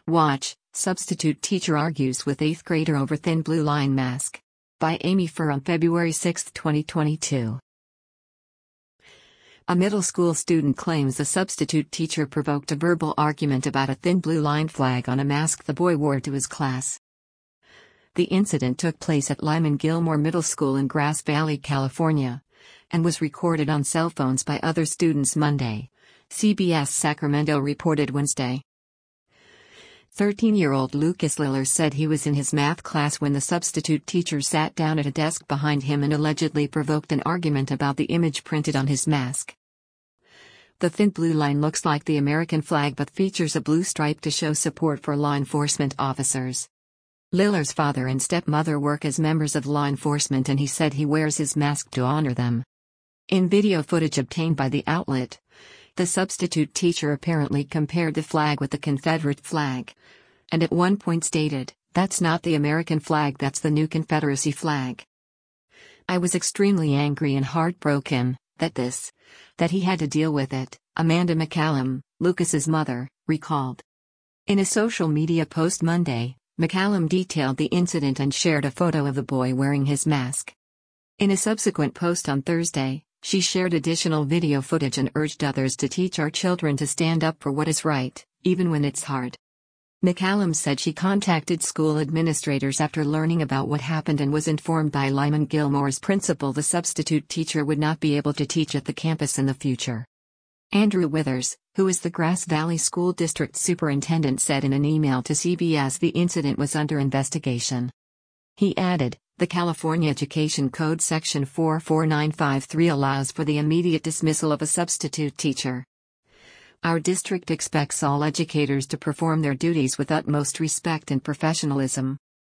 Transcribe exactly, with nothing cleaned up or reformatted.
Watch, substitute teacher argues with eighth grader over thin blue line mask. By Amy Furr on February sixth, twenty twenty-two. A middle school student claims a substitute teacher provoked a verbal argument about a thin blue line flag on a mask the boy wore to his class. The incident took place at Lyman Gilmore Middle School in Grass Valley, California, and was recorded on cell phones by other students Monday, C B S Sacramento reported Wednesday. thirteen-year-old Lucas Lillers said he was in his math class when the substitute teacher sat down at a desk behind him and allegedly provoked an argument about the image printed on his mask. The thin blue line looks like the American flag but features a blue stripe to show support for law enforcement officers. Lillers' father and stepmother work as members of law enforcement and he said he wears his mask to honor them. In video footage obtained by the outlet, the substitute teacher apparently compared the flag with the Confederate flag, and at one point stated, "That's not the American flag, that's the new Confederacy flag." "I was extremely angry and heartbroken, that this, that he had to deal with it," Amanda McCallum, Lucas's mother, recalled. In a social media post Monday, McCallum detailed the incident and shared a photo of the boy wearing his mask. In a subsequent post on Thursday, she shared additional video footage and urged others to teach our children to stand up for what is right, even when it's hard. McCallum said she contacted school administrators after learning about what happened and was informed by Lyman Gilmore's principal the substitute teacher would not be able to teach at the campus in the future. Andrew Withers, who is the Grass Valley School District superintendent, said in an email to C B S the incident was under investigation. He added, "The California Education Code Section four four nine five three allows for the immediate dismissal of a substitute teacher. Our district expects all educators to perform their duties with utmost respect and professionalism."